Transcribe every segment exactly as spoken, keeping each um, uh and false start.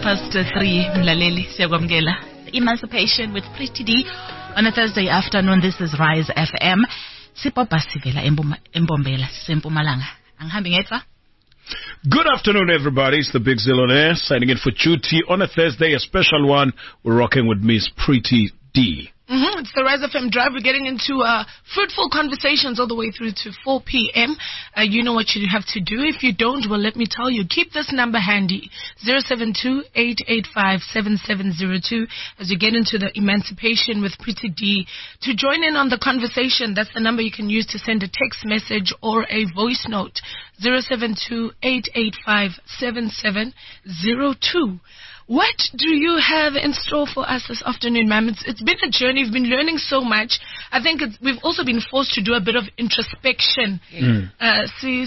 past uh, three, Mlaleli Siyakwamkela. Emancipation with Pretty D on a Thursday afternoon. This is Rise F M. Siphopa sivela eMbombela seMpumalanga. Angihambi ngedwa. Good afternoon, everybody. It's the Big Zillionaire signing in for duty on a Thursday, a special one. We're rocking with Miss Pretty D. Mm-hmm. It's the Rise F M Drive. We're getting into uh, fruitful conversations all the way through to four p.m. Uh, you know what you have to do. If you don't, well, let me tell you. Keep this number handy, zero seven two, eight eight five, seven seven zero two, as you get into the Emancipation with Pretty D. To join in on the conversation, that's the number you can use to send a text message or a voice note, zero seven two, eight eight five, seven seven zero two. What do you have in store for us this afternoon, ma'am? It's, it's been a journey. We've been learning so much. I think it's, we've also been forced to do a bit of introspection. Mm. Uh, see,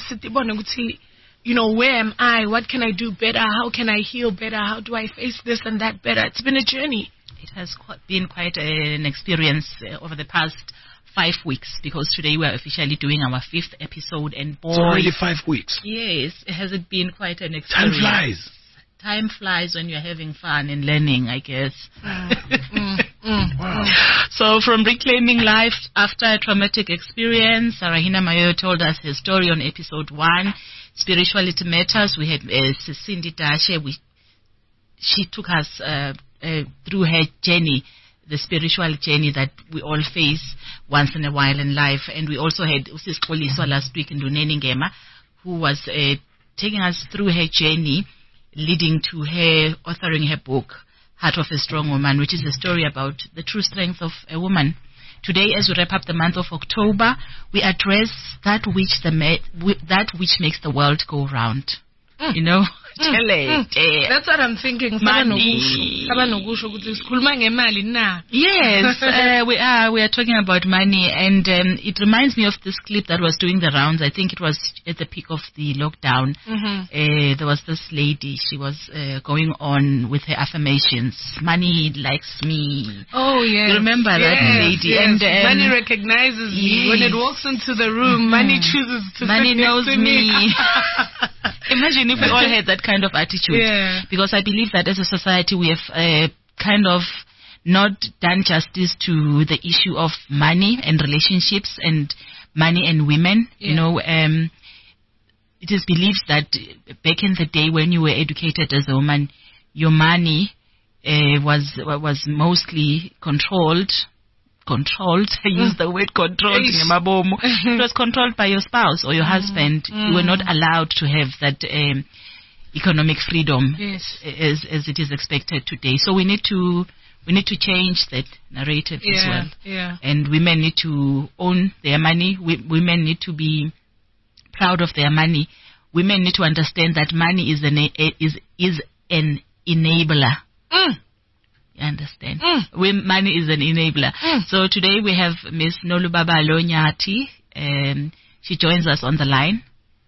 you know, where am I? What can I do better? How can I heal better? How do I face this and that better? It's been a journey. It has been quite an experience uh, over the past five weeks, because today we are officially doing our fifth episode. And boy, it's already five weeks. Yes, has it been quite an experience. Time flies. Time flies when you're having fun and learning, I guess. Mm, mm, mm, wow. So from reclaiming life after a traumatic experience, Rahina Mayo told us her story on episode one. Spirituality Matters. We had uh, Cindy Dashe. We, she took us uh, uh, through her journey, the spiritual journey that we all face once in a while in life. And we also had Usis Koliswa last week in Duneni Ngema, who was uh, taking us through her journey, leading to her authoring her book, Heart of a Strong Woman, which is a story about the true strength of a woman. Today, as we wrap up the month of October, we address that which the ma- that which makes the world go round. Mm. You know, mm. Mm. That's what I'm thinking. Money. Yes, uh, we are. We are talking about money, and um, it reminds me of this clip that was doing the rounds. I think it was at the peak of the lockdown. Mm-hmm. Uh, there was this lady. She was uh, going on with her affirmations. Money likes me. Oh yes. You remember yes, that lady? Yes. And um, money recognizes yes. me when it walks into the room. Mm-hmm. Money chooses to. Money knows to me. me. Imagine if we all had that kind of attitude. Yeah. Because I believe that as a society we have uh, kind of not done justice to the issue of money and relationships and money and women. Yeah. You know, um, it is believed that back in the day when you were educated as a woman, your money uh, was was mostly controlled. Controlled. I use the word controlled. It was controlled by your spouse or your mm. husband. Mm. You were not allowed to have that um, economic freedom yes. as as it is expected today. So we need to we need to change that narrative yeah, as well. Yeah. And women need to own their money. We, women need to be proud of their money. Women need to understand that money is an is is an enabler. Mm. Understand? Mm. When money is an enabler. Mm. So today we have Miss Nolubabalo Nyati. Um, she joins us on the line.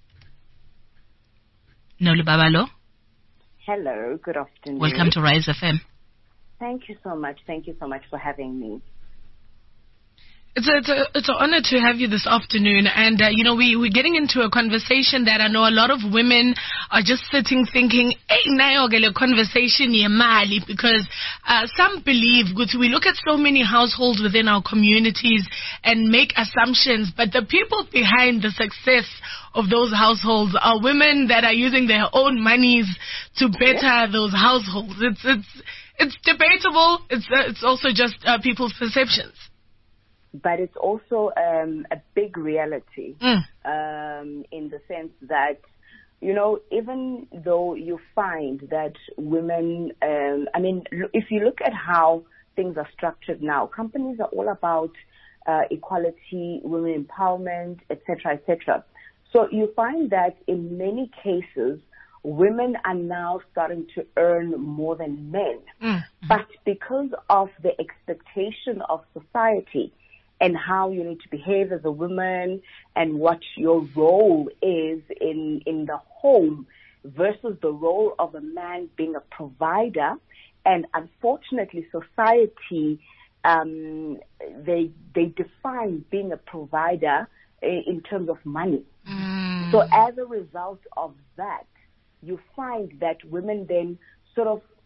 Nolubabalo. Hello, good afternoon. Welcome to Rise F M. Thank you so much. Thank you so much for having me. It's a, it's a, it's an honor to have you this afternoon. And, uh, you know, we, we're getting into a conversation that I know a lot of women are just sitting thinking, hey, nayogele conversation yemali, because uh, some believe, we look at so many households within our communities and make assumptions, but the people behind the success of those households are women that are using their own monies to better yes. those households. It's, it's, it's debatable. It's, uh, it's also just uh, people's perceptions. But it's also um, a big reality mm. um, in the sense that, you know, even though you find that women, um, I mean, if you look at how things are structured now, companies are all about uh, equality, women empowerment, et cetera, et cetera. So you find that in many cases, women are now starting to earn more than men. Mm. But because of the expectation of society, and how you need to behave as a woman and what your role is in, in the home versus the role of a man being a provider. And unfortunately, society, um, they, they define being a provider in terms of money. Mm. So as a result of that, you find that women then sort of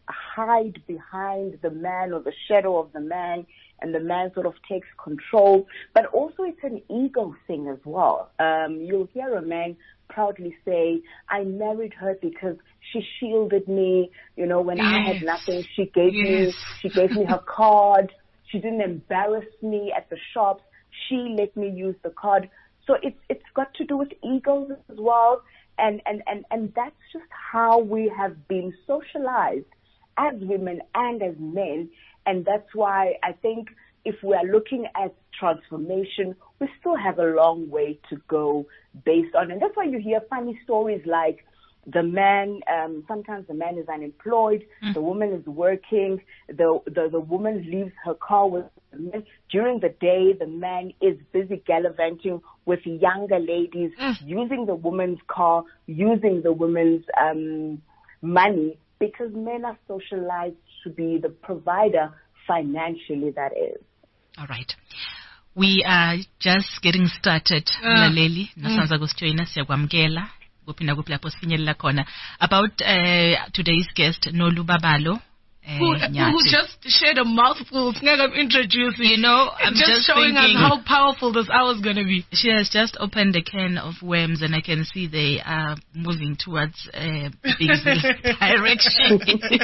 hide behind the man or the shadow of the man, and the man sort of takes control. But also it's an ego thing as well. Um, you'll hear a man proudly say, I married her because she shielded me. You know, when yes. I had nothing, she gave yes. me, she gave me her card. She didn't embarrass me at the shops. She let me use the card. So it's, it's got to do with egos as well. And, and, and, and that's just how we have been socialized as women and as men. And that's why I think if we are looking at transformation, we still have a long way to go based on, and that's why you hear funny stories like the man, um, sometimes the man is unemployed, mm. the woman is working, the, the, the woman leaves her car with the man. During the day, the man is busy gallivanting with younger ladies, mm. using the woman's car, using the woman's um, money, because men are socialized to be the provider financially, that is. All right. We are just getting started. Mlaleli, nasanza kusijoyina siyakwamkela. Kuphinda kuphi lapho sifinyelela khona. About uh, today's guest, Nolu Babalo. Uh, who, who just shared a mouthful. I'm introducing. You know, I'm just, just showing thinking, us how powerful this hour is going to be. She has just opened a can of worms, and I can see they are moving towards uh, big direction.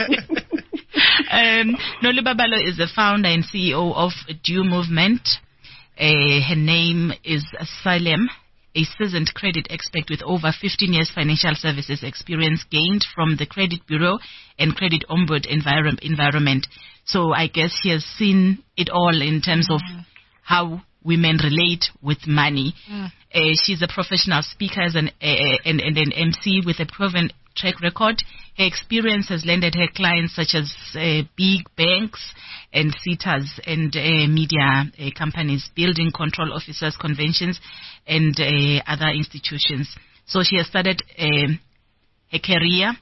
um, Nolu Babalo is the founder and C E O of Due Movement. Uh, her name is Salem, a seasoned credit expert with over fifteen years financial services experience gained from the credit bureau and credit ombud envir- environment. So I guess she has seen it all in terms mm. of how women relate with money. Mm. Uh, she's a professional speaker and, uh, and, and an M C with a proven track record. Her experience has landed her clients such as uh, big banks and C T As and uh, media uh, companies, building control officers, conventions, and uh, other institutions. So she has started uh, her career,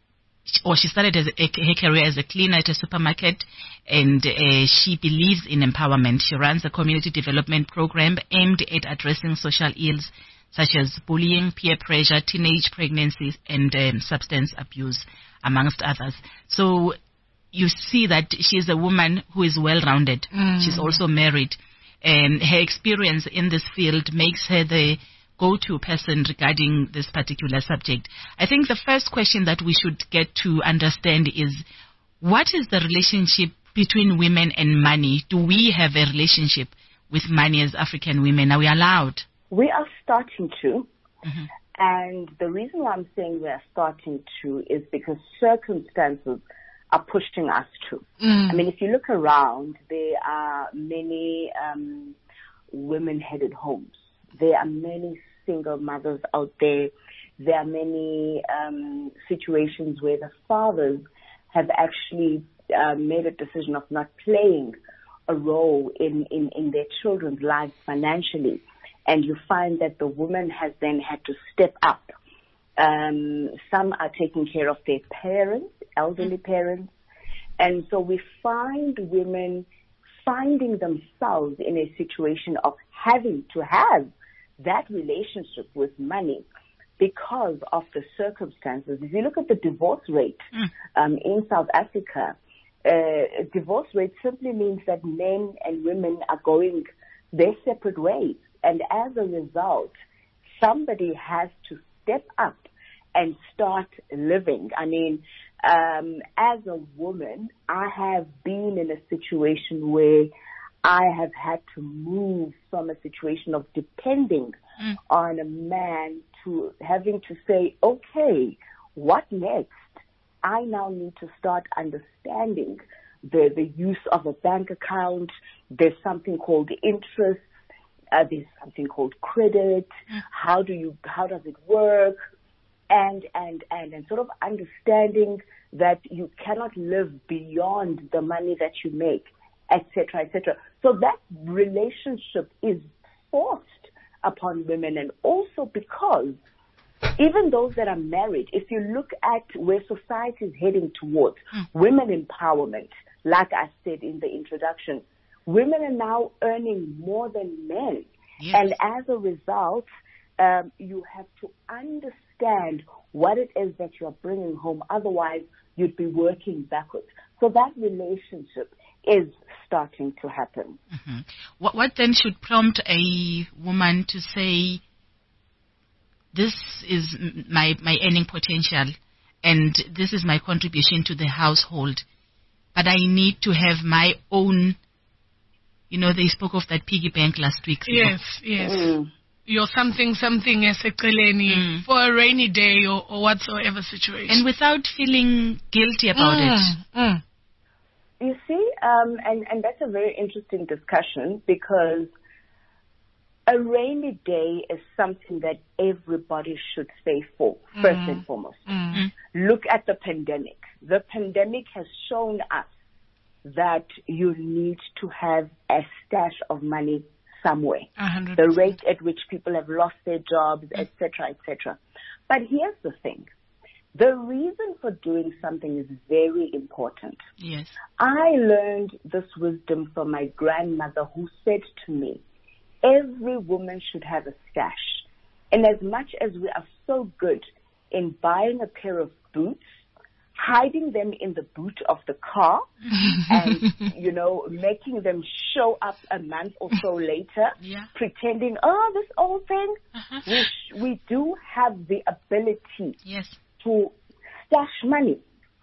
or she started as a, her career as a cleaner at a supermarket, and uh, she believes in empowerment. She runs a community development program aimed at addressing social ills such as bullying, peer pressure, teenage pregnancies, and um, substance abuse, amongst others. So you see that she's a woman who is well-rounded. Mm. She's also married. And her experience in this field makes her the go-to person regarding this particular subject. I think the first question that we should get to understand is, what is the relationship between women and money? Do we have a relationship with money as African women? Are we allowed? We are starting to, mm-hmm. and the reason why I'm saying we are starting to is because circumstances are pushing us to. Mm. I mean, if you look around, there are many um, women-headed homes. There are many single mothers out there. There are many um, situations where the fathers have actually uh, made a decision of not playing a role in, in, in their children's lives financially. And you find that the woman has then had to step up. Um, some are taking care of their parents, elderly parents. And so we find women finding themselves in a situation of having to have that relationship with money because of the circumstances. If you look at the divorce rate mm. um, in South Africa, uh, divorce rate simply means that men and women are going their separate ways. And as a result, somebody has to step up and start living. I mean, um, as a woman, I have been in a situation where I have had to move from a situation of depending mm. on a man to having to say, okay, what next? I now need to start understanding the, the use of a bank account. There's something called interest. Uh, there's something called credit. How do you, how does it work? And, and, and, and sort of understanding that you cannot live beyond the money that you make, et cetera, et cetera. So that relationship is forced upon women, and also because even those that are married, if you look at where society is heading towards, mm. women empowerment, like I said in the introduction, women are now earning more than men. Yes. And as a result, um, you have to understand what it is that you're bringing home. Otherwise, you'd be working backwards. So that relationship is starting to happen. Mm-hmm. What, what then should prompt a woman to say, this is my, my earning potential and this is my contribution to the household, but I need to have my own, you know, they spoke of that piggy bank last week. Yes, yes. Mm. Your something, something as a mm. for a rainy day or, or whatsoever situation. And without feeling guilty about mm. it. Mm. You see, um, and, and that's a very interesting discussion, because a rainy day is something that everybody should save for, mm. first and foremost. Mm. Look at the pandemic. The pandemic has shown us that you need to have a stash of money somewhere. one hundred The percent. rate at which people have lost their jobs, et cetera, et cetera. But here's the thing. The reason for doing something is very important. Yes. I learned this wisdom from my grandmother, who said to me, every woman should have a stash. And as much as we are so good in buying a pair of boots, hiding them in the boot of the car and, you know, making them show up a month or so later, yeah. pretending, oh, this old thing, uh-huh. we, sh- we do have the ability yes. to stash money.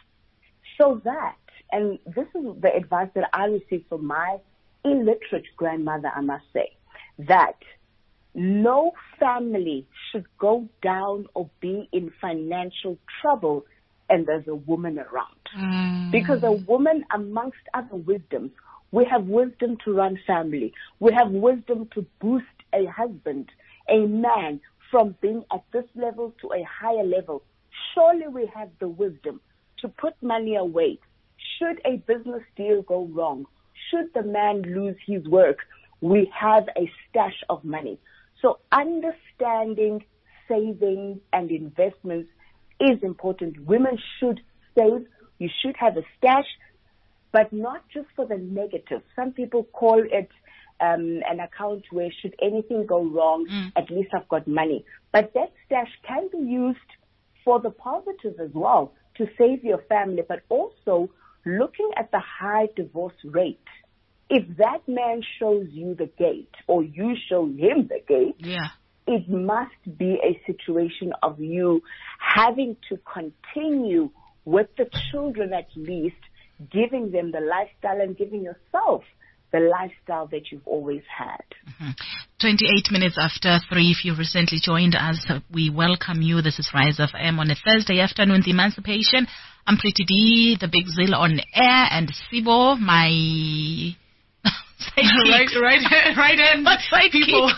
So that, and this is the advice that I received from my illiterate grandmother, I must say, that no family should go down or be in financial trouble and there's a woman around. Mm. Because a woman, amongst other wisdoms, we have wisdom to run family. We have wisdom to boost a husband, a man, from being at this level to a higher level. Surely we have the wisdom to put money away. Should a business deal go wrong, should the man lose his work, we have a stash of money. So understanding saving and investments is important. Women should save. You should have a stash, but not just for the negative. Some people call it um, an account where should anything go wrong, mm. at least I've got money. But that stash can be used for the positive as well, to save your family, but also looking at the high divorce rate. If that man shows you the gate or you show him the gate, yeah. it must be a situation of you having to continue with the children, at least, giving them the lifestyle and giving yourself the lifestyle that you've always had. Mm-hmm. twenty-eight minutes after three, if you recently joined us, we welcome you. This is Rise F M on a Thursday afternoon, the Emancipation. I'm Pretty D, the Big Zill on air, and Sibo, my... right, right, right hand people.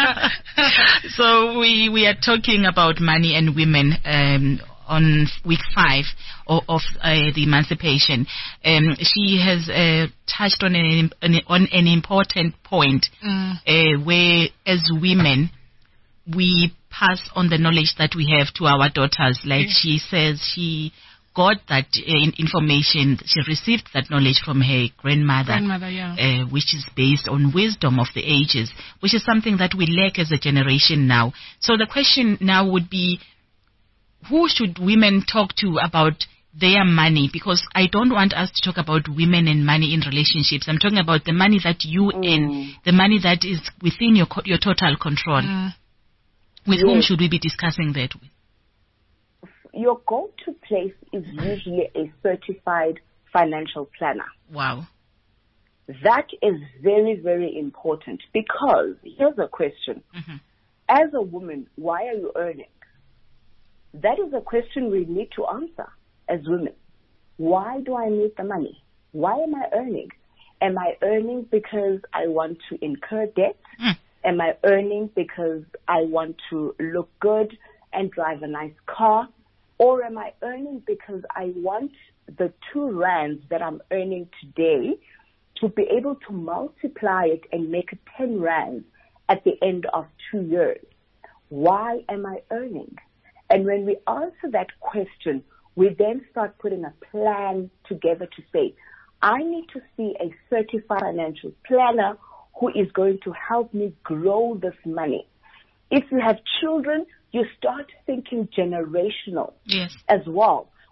So we we are talking about money and women um, on week five of, of uh, the Emancipation. Um, she has uh, touched on an, an on an important point mm. uh, where, as women, we pass on the knowledge that we have to our daughters. Like yeah. she says, she got that uh, information, she received that knowledge from her grandmother, grandmother yeah. uh, which is based on wisdom of the ages, which is something that we lack as a generation now. So the question now would be, who should women talk to about their money? Because I don't want us to talk about women and money in relationships. I'm talking about the money that you mm. earn, the money that is within your your total control. Mm. With yes. whom should we be discussing that with? Your go-to place is usually a certified financial planner. Wow. That is very, very important, because here's a question. Mm-hmm. As a woman, why are you earning? That is a question we need to answer as women. Why do I need the money? Why am I earning? Am I earning because I want to incur debt? Mm. Am I earning because I want to look good and drive a nice car? Or am I earning because I want the two rands that I'm earning today to be able to multiply it and make it ten rands at the end of two years? Why am I earning? And when we answer that question, we then start putting a plan together to say, I need to see a certified financial planner who is going to help me grow this money. If you have children, you start thinking generational yes. as well.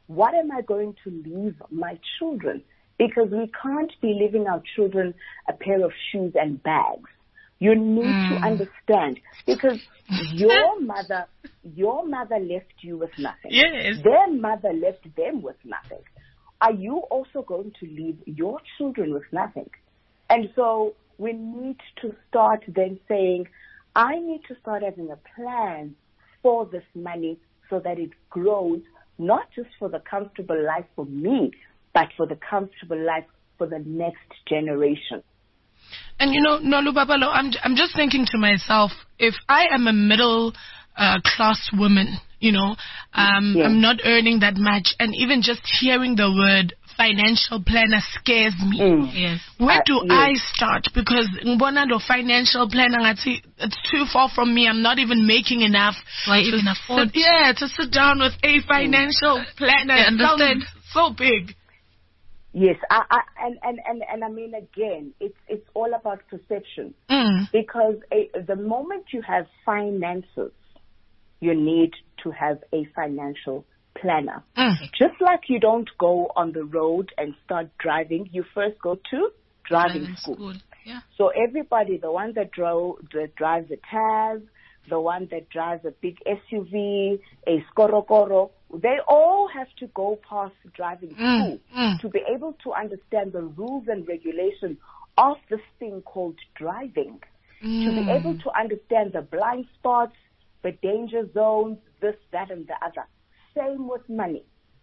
what am I going to leave my children? Because we can't be leaving our children a pair of shoes and bags. You need mm. to understand, because your mother, your mother left you with nothing. Yes. Their mother left them with nothing. Are you also going to leave your children with nothing? And so we need to start then saying, I need to start having a plan for this money so that it grows, not just for the comfortable life for me, but for the comfortable life for the next generation. And you know, Nolu Babalo, I'm I'm just thinking to myself, if I am a middle uh, class woman, you know, um, yes. I'm not earning that much, and even just hearing the word financial planner scares me. Mm. Yes. Where uh, do yes. I start? Because Ngibona do financial planner, it's too far from me. I'm not even making enough. Why even afford? Sit, yeah, to sit down with a financial mm. planner. I understand. So big. Yes, I, I, and, and, and, and I mean, again, it's it's all about perception. Mm. Because a, the moment you have finances, you need to have a financial planner. Mm. Just like you don't go on the road and start driving, you first go to driving, driving school. school. Yeah. So everybody, the one that, drove, that drives a Taz, the one that drives a big S U V, a Skorokoro, they all have to go past driving school mm, mm. to be able to understand the rules and regulations of this thing called driving, mm. to be able to understand the blind spots, the danger zones, this, that, and the other. Same with money.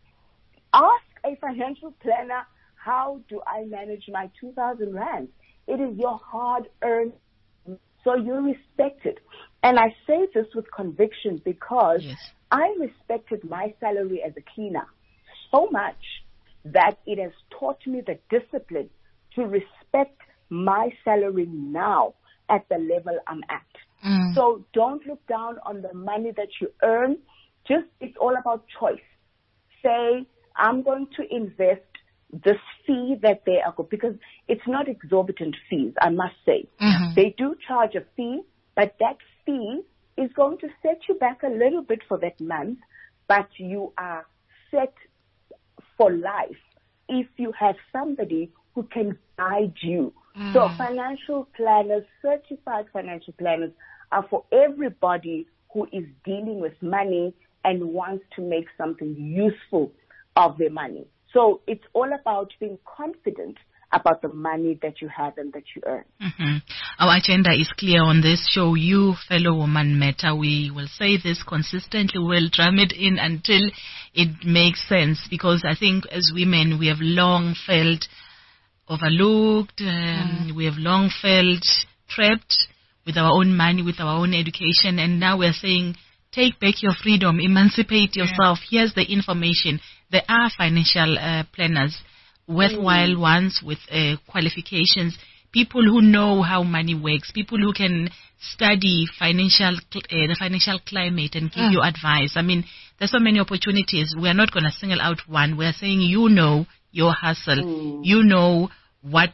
Ask a financial planner, how do I manage my two thousand rands? It is your hard-earned, so you respect it. And I say this with conviction because yes. I respected my salary as a cleaner so much that it has taught me the discipline to respect my salary now at the level I'm at. Mm. So don't look down on the money that you earn. Just, it's all about choice. Say, I'm going to invest this fee that they are, because it's not exorbitant fees, I must say. Mm-hmm. They do charge a fee, but that fee is going to set you back a little bit for that month, but you are set for life if you have somebody who can guide you. Mm. So financial planners, certified financial planners, are for everybody who is dealing with money and wants to make something useful of their money. So it's all about being confident about the money that you have and that you earn. Mm-hmm. Our agenda is clear on this show. You, fellow woman, matter. We will say this consistently. We'll drum it in until it makes sense, because I think as women we have long felt overlooked. Um, mm. We have long felt trapped with our own money, with our own education, and now we're saying, take back your freedom, emancipate yourself. Yeah. Here's the information. There are financial uh, planners, worthwhile mm. ones with uh, qualifications, people who know how money works, people who can study financial uh, the financial climate and give mm. you advice. I mean, there's so many opportunities. We're not going to single out one. We're saying, you know your hustle. Mm. You know what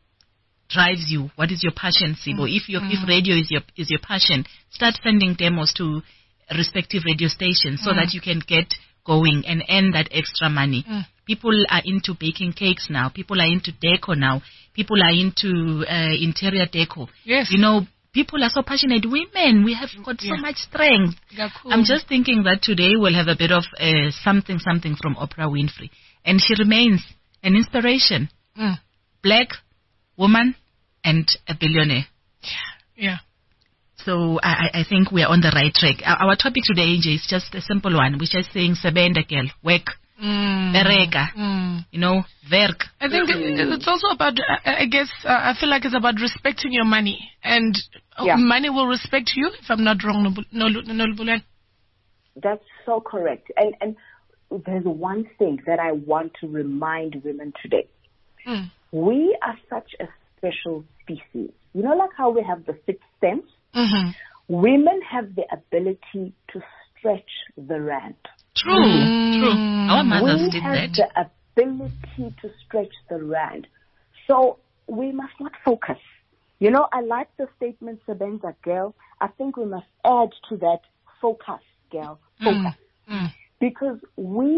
drives you. What is your passion, Sibo? Mm. If your mm. if radio is your is your passion, start sending demos to respective radio stations so mm. that you can get going and earn that extra money. Mm. People are into baking cakes now. People are into deco now. People are into uh, interior deco. Yes. You know, people are so passionate. Women, we have got yeah. so much strength. Cool. I'm just thinking that today we'll have a bit of uh, something, something from Oprah Winfrey. And she remains an inspiration. Mm. Black woman and a billionaire. Yeah. So I, I think we are on the right track. Our, our topic today, A J, is just a simple one. We're just saying, Sebenda girl, work, mm. bereka, mm. you know, work. I think mm. it's also about, I guess, uh, I feel like it's about respecting your money. And yeah. money will respect you, if I'm not wrong, Nolubulen. That's so correct. And, and there's one thing that I want to remind women today. Mm. We are such a special species. You know, like how we have the sixth sense? Mm-hmm. Women have the ability to stretch the rand. True, mm. true. Our mothers we did have that. the ability to stretch the rand. So we must not focus. You know, I like the statement, Sebenza girl. I think we must add to that, focus, girl. Focus. Mm. Mm. Because we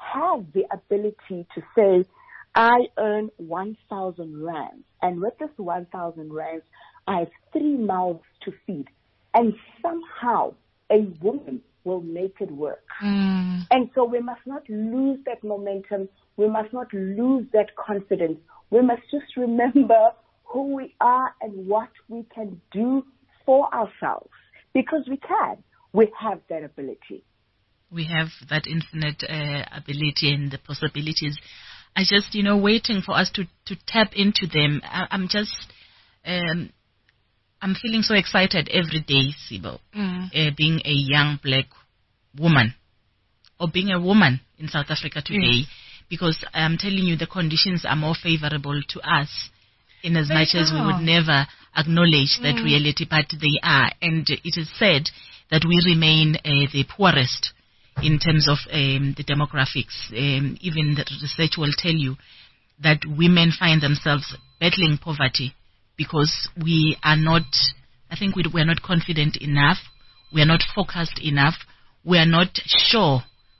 have the ability to say, I earn one thousand rands, and with this one thousand rands, I have three mouths to feed, and somehow a woman will make it work. Mm. And so we must not lose that momentum. We must not lose that confidence. We must just remember who we are and what we can do for ourselves, because we can. We have that ability. We have that infinite uh, ability and the possibilities. I just, you know, waiting for us to, to tap into them. I, I'm just, um, I'm feeling so excited every day, Sibo, Mm. uh, being a young black woman or being a woman in South Africa today, Yes. because I'm telling you the conditions are more favorable to us in as They much as we are. would never acknowledge that Mm. reality, but they are. And it is said that we remain uh, the poorest in terms of um, the demographics. Um, even the research will tell you that women find themselves battling poverty because we are not, I think we, we are not confident enough, we are not focused enough, we are not sure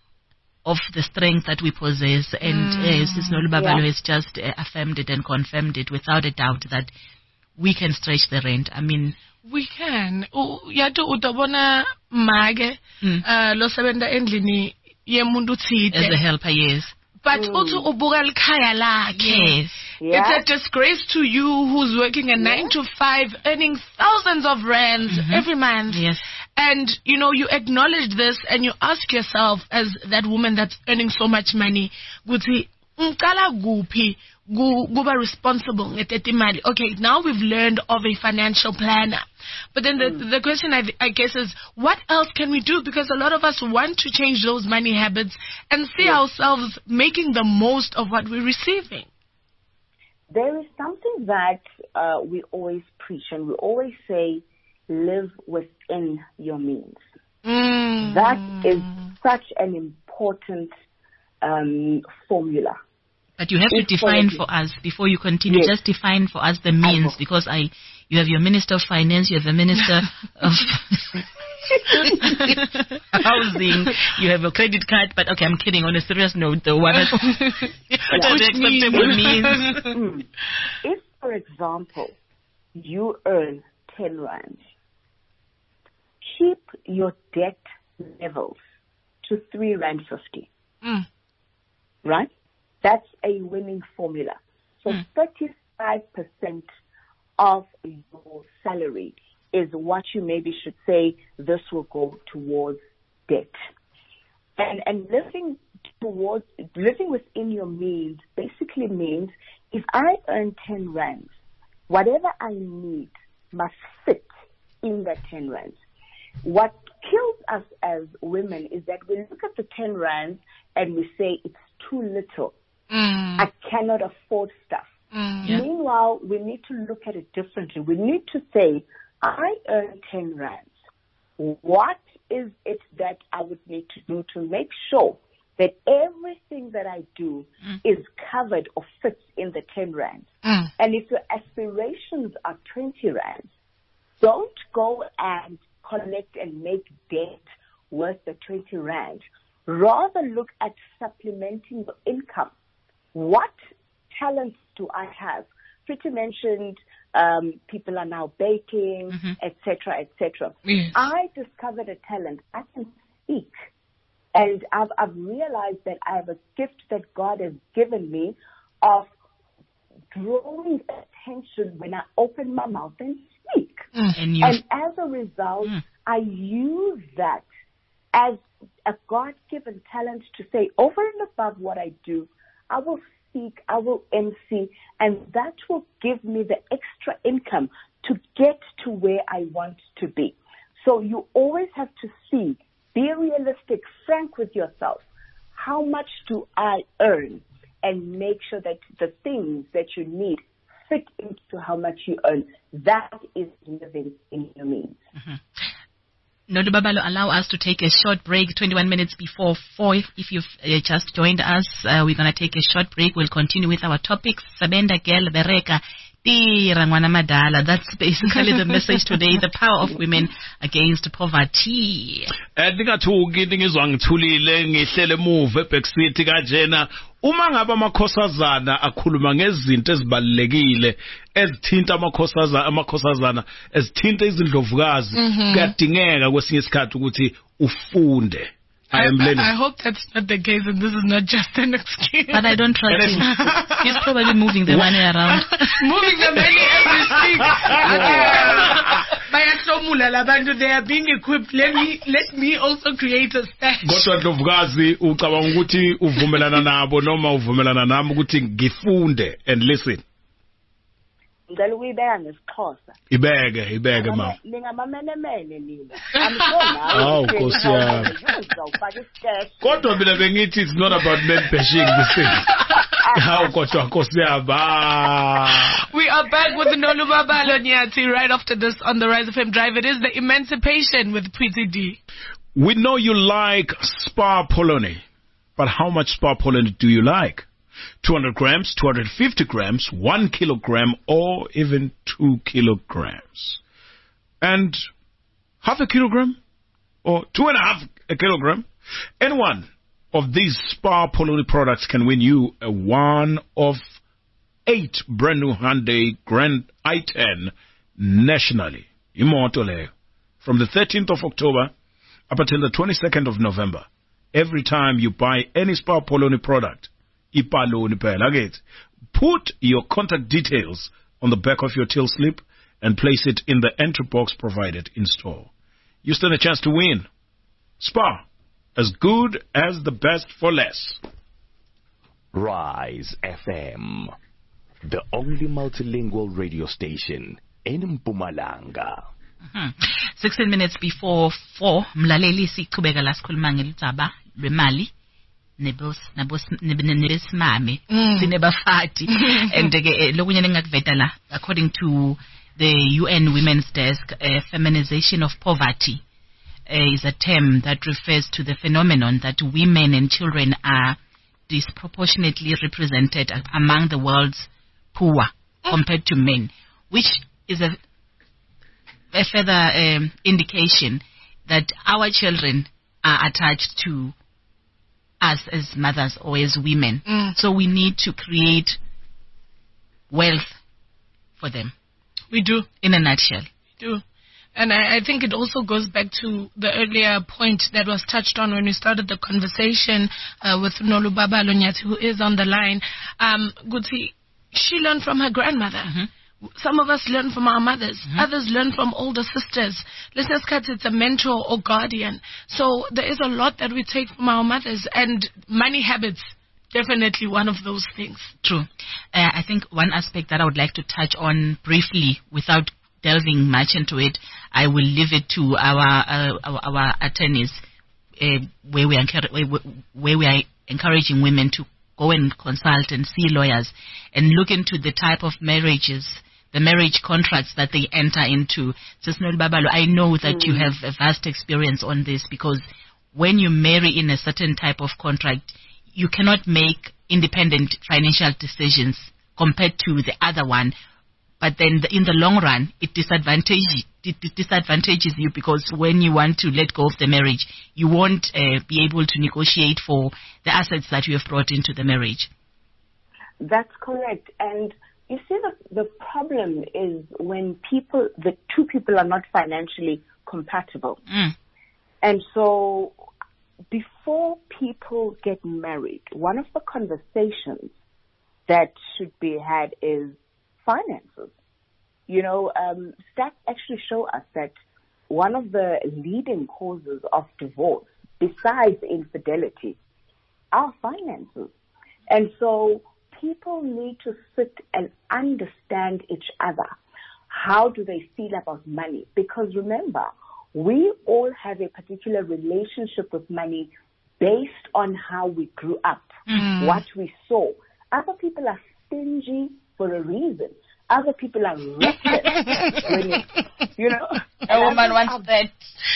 of the strength that we possess. And uh, Sis Nolubabalo Yeah. has just uh, affirmed it and confirmed it without a doubt that we can stretch the rent. I mean, We can. U- Yathi utobona mage Mm. uh, lo sebenza endlini yemuntu as a thide. helper, yes. But uthi ubuka likhaya lakhe. Yes. Yeah. It's a disgrace to you who's working a nine to five, earning thousands of rands every month. Yes. And, you know, you acknowledge this and you ask yourself, as that woman that's earning so much money, Guti, ngicala kuphi gu- kuba responsible ngetete imali? Okay, now we've learned of a financial planner. But then the, the question, I, I guess, is what else can we do? Because a lot of us want to change those money habits and see ourselves making the most of what we're receiving. There is something that uh, we always preach, and we always say, live within your means. Mm. That is such an important um, formula. But you have to It's define quality. for us, before you continue, Yes. just define for us the means, will. because I, you have your Minister of Finance, you have a Minister of Housing, you have a credit card, but okay, I'm kidding. On a serious note, though, what are, what are the Which means- acceptable means? Mm. If, for example, you earn ten rand, keep your debt levels to three rand fifty. Mm. Right? That's a winning formula. So Mm. thirty-five percent of your salary is what you maybe should say this will go towards debt. And and living towards living within your means basically means if I earn ten rands, whatever I need must fit in that ten rands. What kills us as women is that we look at the ten rands and we say it's too little. Mm. I cannot afford stuff. Mm. Yeah. Meanwhile, we need to look at it differently. We need to say, I earn ten rands. What is it that I would need to do to make sure that everything that I do Mm. is covered or fits in the ten rands? Mm. And if your aspirations are twenty rands, don't go and collect and make debt worth the twenty rand. Rather look at supplementing your income. What talents do I have? Pretty mentioned um, people are now baking, Mhm. et cetera, et cetera. Yes. I discovered a talent. I can speak. And I've, I've realized that I have a gift that God has given me of drawing attention when I open my mouth and speak. And you, And as a result, Mm. I use that as a God-given talent to say, over and above what I do, I will speak, I will M C, and that will give me the extra income to get to where I want to be. So you always have to see, be realistic, frank with yourself. How much do I earn? And make sure that the things that you need fit into how much you earn. That is living in your means. Nolubabalo, allow us to take a short break, twenty-one minutes before four. If, if you've uh, just joined us, uh, we're going to take a short break. We'll continue with our topics. Sabenda Gel Bereka, Rangwana Madala. That's basically the message today, the power of women against poverty. Ndingathuki ngizwa ngithulile ngihlele move eBackseat kajena uma ngaba amakhosazana akhuluma ngezinto ezibalekile ezithinta amakhosazana amakhosazana ezithinta izindlovukazi kuyadingeka kwesinye isikhathi ukuthi ufunde. I, am I, I hope that's not the case and this is not just an excuse. But I don't trust him. He's probably moving the money around. Moving the money as we speak. They are being equipped. Let me let me also create a stash. Kodwa ndlovukazi ucabanga ukuthi uvumelana nabo noma uvumelana nami ukuthi ngifunde and listen. Ngicela ukuyibeka ngesixhosa. Ibeke, ibeke mama. Ningamamenemene nina. I'm sure now. Oh, Nkosi yami. Kodwa mina bengithi it's not about men bashing this thing. How kodwa Nkosi yami. We are back with Nolubaba Lonyati right after this on the Rise F M Drive. It is the Emancipation with Pretty D. We know you like Spa Polony, but how much Spa Polony do you like? two hundred grams, two hundred fifty grams, one kilogram, or even two kilograms. And half a kilogram, or two and a half a kilogram. Any one of these Spa Polony products can win you a one of eight brand new Hyundai Grand i ten nationally. Immortal. From the thirteenth of October up until the twenty-second of November. Every time you buy any Spa Polony product, put your contact details on the back of your till slip and place it in the entry box provided in store. You stand a chance to win. Spa, as good as the best for less. Rise F M, the only multilingual radio station in Mpumalanga. Mm-hmm. sixteen minutes before four, mlaleli siqhubeka la sikhuluma ngelizaba lwemali. Nebos nabos nebesimame sinebafati and lokunye engakuveta la according to the U N Women's Desk, uh, feminization of poverty uh, is a term that refers to the phenomenon that women and children are disproportionately represented among the world's poor compared to men, which is a, a further um, indication that our children are attached to us as mothers or as women. Mm. So we need to create wealth for them. We do. In a nutshell. We do. And I, I think it also goes back to the earlier point that was touched on when we started the conversation uh, with Nolubaba Lonyati, who is on the line. Um, Guti, she learned from her grandmother. Mm-hmm. Some of us learn from our mothers. Mm-hmm. Others learn from older sisters. Listeners, Kat, it's a mentor or guardian. So there is a lot that we take from our mothers. And money habits, definitely one of those things. True. Uh, I think one aspect that I would like to touch on briefly without delving much into it, I will leave it to our uh, our, our attorneys uh, where, we are, where we are encouraging women to go and consult and see lawyers and look into the type of marriages, the marriage contracts that they enter into. Sisnol Babalo, I know that mm. you have a vast experience on this, because when you marry in a certain type of contract, you cannot make independent financial decisions compared to the other one. But then the, in the long run, it disadvantages, it disadvantages you, because when you want to let go of the marriage, you won't uh, be able to negotiate for the assets that you have brought into the marriage. That's correct. And you see, the, the problem is when people, the two people are not financially compatible. Mm. And so before people get married, one of the conversations that should be had is finances. You know, um, stats actually show us that one of the leading causes of divorce, besides infidelity, are finances. And so people need to sit and understand each other. How do they feel about money? Because remember, we all have a particular relationship with money based on how we grew up, mm. what we saw. Other people are stingy for a reason. other people are reckless when it, you know. A woman wants that.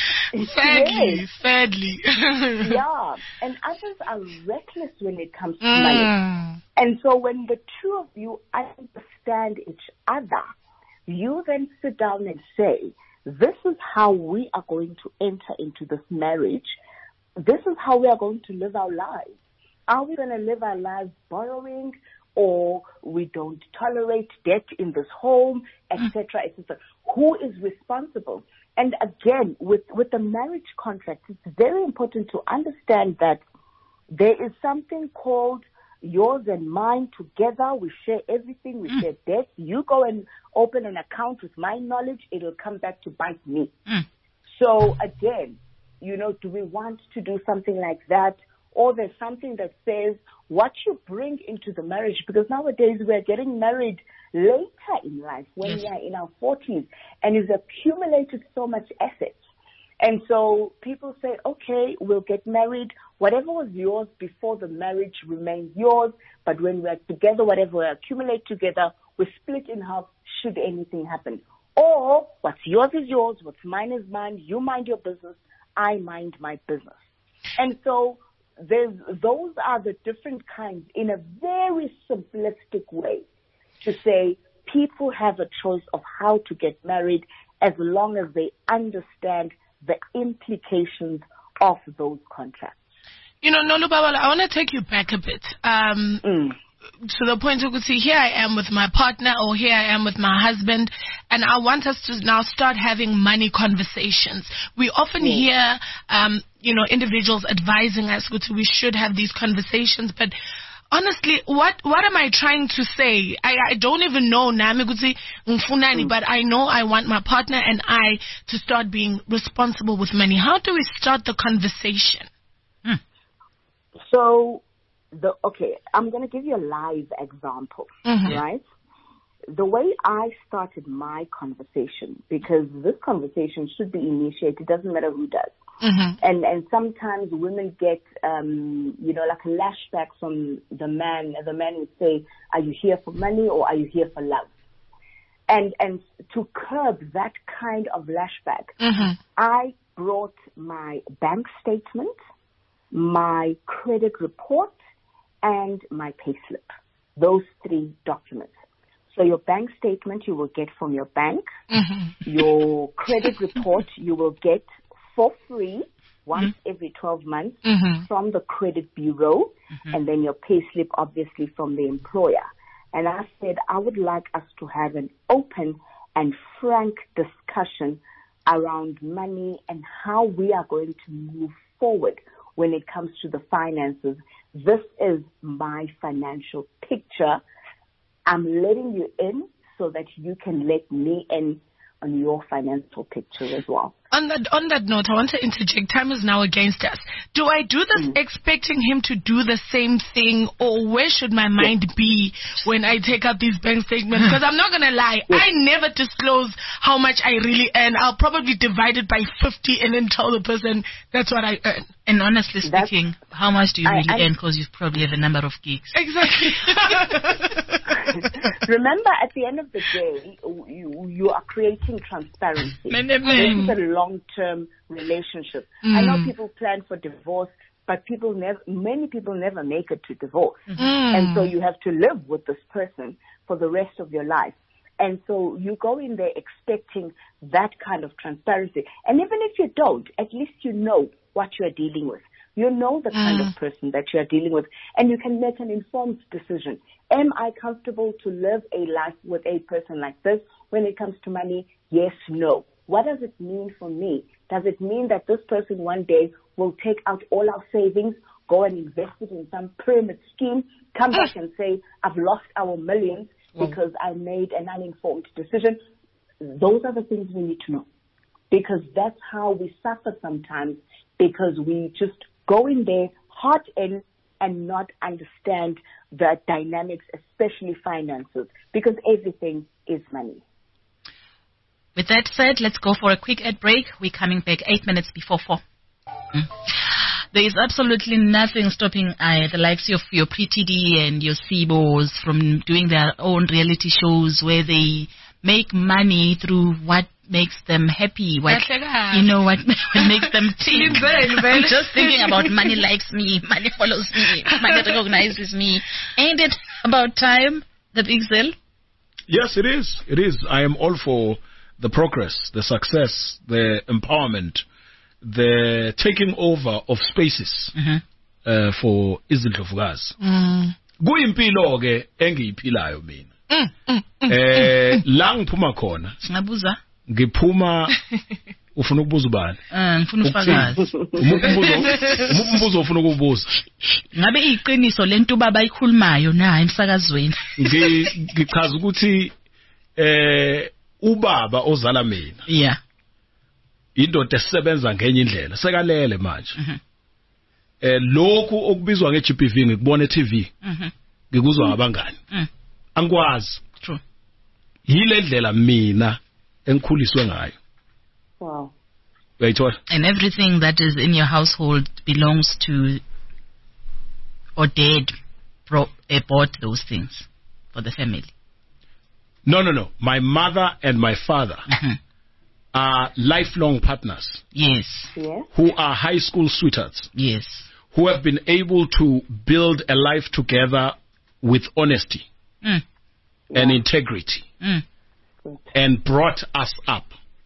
Sadly, Yes. sadly. Yeah, and others are reckless when it comes to Mm. money. And so when the two of you understand each other, you then sit down and say, this is how we are going to enter into this marriage. This is how we are going to live our lives. Are we going to live our lives borrowing, or we don't tolerate debt in this home, et cetera, et cetera? Who is responsible? And again, with, with the marriage contract, it's very important to understand that there is something called yours and mine together. We share everything. We Mm. share debt. You go and open an account with my knowledge. It'll come back to bite me. Mm. So again, you know, do we want to do something like that? Or there's something that says what you bring into the marriage, because nowadays we're getting married later in life when Yes. we are in our forties, and you've accumulated so much assets. And so people say, okay, we'll get married. Whatever was yours before the marriage remains yours. But when we're together, whatever we accumulate together, we split in half should anything happen. Or what's yours is yours, what's mine is mine. You mind your business, I mind my business. And so there's, those are the different kinds in a very simplistic way to say people have a choice of how to get married as long as they understand the implications of those contracts. You know, Nolu Babala, I want to take you back a bit. Um, Mm. to the point you could see, here I am with my partner, or here I am with my husband, and I want us to now start having money conversations. We often Yes. hear, um, you know, individuals advising us that we should have these conversations, but honestly, what what am I trying to say? I, I don't even know, Nami Guti Mfunani, but I know I want my partner and I to start being responsible with money. How do we start the conversation? So, the okay, I'm going to give you a live example, Mhm. right? The way I started my conversation, because this conversation should be initiated, it doesn't matter who does. Mm-hmm. And and sometimes women get, um, you know, like a lashback from the man. The man would say, are you here for money or are you here for love? And and to curb that kind of lashback, Mm-hmm. I brought my bank statement, my credit report, and my payslip. Those three documents. So your bank statement you will get from your bank. Mm-hmm. Your credit report you will get for free once every twelve months Mm-hmm. from the credit bureau, and then your payslip obviously from the employer. And I said I would like us to have an open and frank discussion around money and how we are going to move forward when it comes to the finances. This is my financial picture. I'm letting you in so that you can let me in on your financial picture as well. On that on that note, I want to interject. Time is now against us. Do I do this expecting him to do the same thing, or where should my mind be when I take out these bank statements? Because I'm not going to lie, I never disclose how much I really earn. I'll probably divide it by fifty and then tell the person that's what I earn. And honestly That's- speaking, how much do you I- really I- earn? Because you probably have a number of gigs. Exactly. Remember, at the end of the day, you, you are creating transparency. Men- This men. is a long-term relationship. I know people plan for divorce, but people never, many people never make it to divorce. And so you have to live with this person for the rest of your life. And so you go in there expecting that kind of transparency. And even if you don't, at least you know what you are dealing with. You know the kind of person that you are dealing with, and you can make an informed decision. Am I comfortable to live a life with a person like this? When it comes to money, yes, no. What does it mean for me? Does it mean that this person one day will take out all our savings, go and invest it in some pyramid scheme, come back and say, I've lost our millions because I made an uninformed decision? Those are the things we need to know, because that's how we suffer sometimes, because we just go in there heart in and not understand the dynamics, especially finances, because everything is money. With that said, let's go for a quick ad break. We're coming back eight minutes before four. Mm. There is absolutely nothing stopping uh, the likes of your P T D and your C B Os from doing their own reality shows where they make money through what makes them happy, what you know, what, what makes them tick. I'm just thinking about money likes me, money follows me, money recognizes me. Ain't it about time, the Big Zell? Yes, it is. It is. I am all for the progress, the success, the empowerment, the taking over of spaces mm-hmm. uh, for izindlovukazi. Mm. Kuyimpilo ke engiyiphilayo mina. Mm, mm, mm, eh la ngiphuma khona. Singabuza. Ngiphuma ufuna ukubuza ubani? Ah, ngifuna ufakazi. Umbuzo, umbuzo ufuna ukubuza. Ngabe iqiniso lento baba ikhulumayo na emsakazweni. Ngichaza ukuthi eh ubaba ozala mina. Yeah. Indoda esebenza ngenye indlela. Sekalele manje. Mhm. Eh lokhu okubizwa nge G B V ngikubona e T V. Mhm. Ngikuzwa ngabangani. Mm. Angikwazi. True. Yile ndlela mina engikhuliswe ngayo. Wow. Uyayithola? And everything that is in your household belongs to or dad bro- uh, bought those things for the family. No, no, no. My mother and my father Mm-hmm. are lifelong partners Yes. Yes. who are high school sweethearts, Yes. who have been able to build a life together with honesty Mm. and integrity Mm. and brought us up.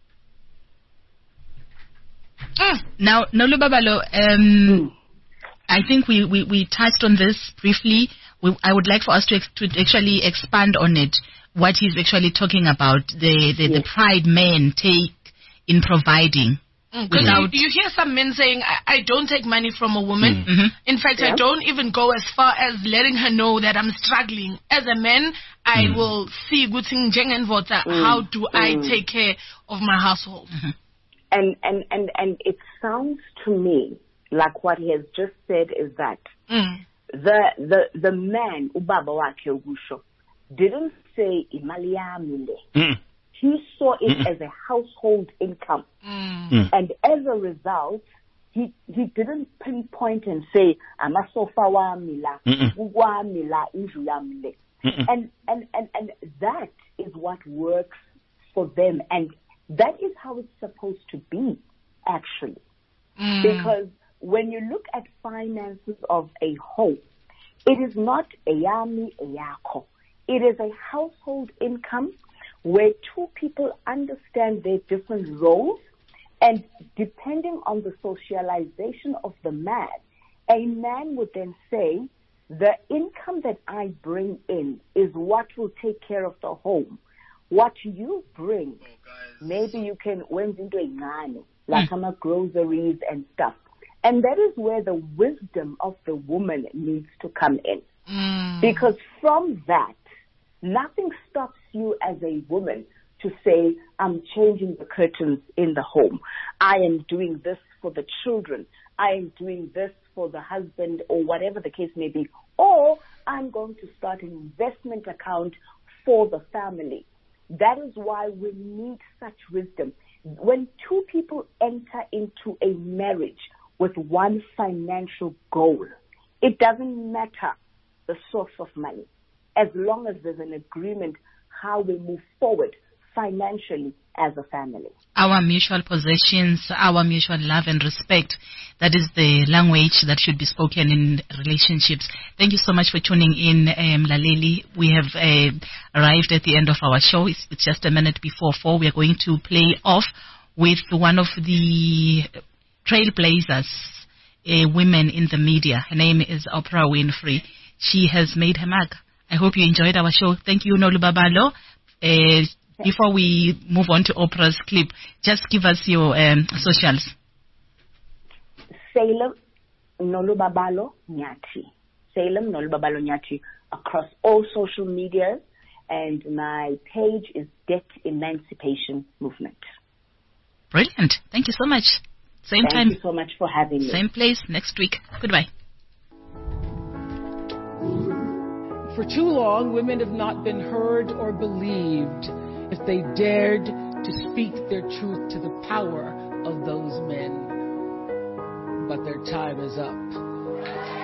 Mm. Now, Nolu Babalo, um, I think we, we, we touched on this briefly. We, I would like for us to, ex- to actually expand on it, what he's actually talking about, the, the, the pride men take in providing. Because Without- you, you hear some men saying, I, I don't take money from a woman. Mhm. In fact, I Yeah. don't even go as far as letting her know that I'm struggling. As a man, I will see good thing, how do I Mm. take care of my household? And, and, and, and it sounds to me like what he has just said is that Mm. the, the, the man, ubaba wakhe ukusho, didn't say imali yami le. Mm. He saw it Mm-mm. as a household income. Mm. Mm. And as a result, he he didn't pinpoint and say, amasofa wami la, Mm-mm. wami la, indlu yami le. Mm-mm. And, and, and, and that is what works for them. And that is how it's supposed to be, actually. Mm. Because when you look at finances of a home, it is not a yami, a yako. It is a household income where two people understand their different roles, and depending on the socialization of the man, a man would then say, the income that I bring in is what will take care of the home. What you bring, maybe you can went into a ngani, like some groceries and stuff. And that is where the wisdom of the woman needs to come in. Mm. Because from that, nothing stops you as a woman to say, I'm changing the curtains in the home. I am doing this for the children. I am doing this for the husband, or whatever the case may be. Or I'm going to start an investment account for the family. That is why we need such wisdom. When two people enter into a marriage with one financial goal, it doesn't matter the source of money, as long as there's an agreement how we move forward financially as a family. Our mutual possessions, our mutual love and respect. That is the language that should be spoken in relationships. Thank you so much for tuning in, um, Laleli. We have uh, arrived at the end of our show. It's, it's just a minute before four. We are going to play off with one of the trailblazers, uh, women in the media. Her name is Oprah Winfrey. She has made her mark. I hope you enjoyed our show. Thank you, Nolu Babalo. Uh, before we move on to Oprah's clip, just give us your um, socials. Salem Nolubabalo Nyati. Salem Nolubabalo Nyati across all social media, and my page is Debt Emancipation Movement. Brilliant. Thank you so much. Same Thank time, you so much for having me. same place next week. Goodbye. For too long, women have not been heard or believed if they dared to speak their truth to the power of those men. but their time is up.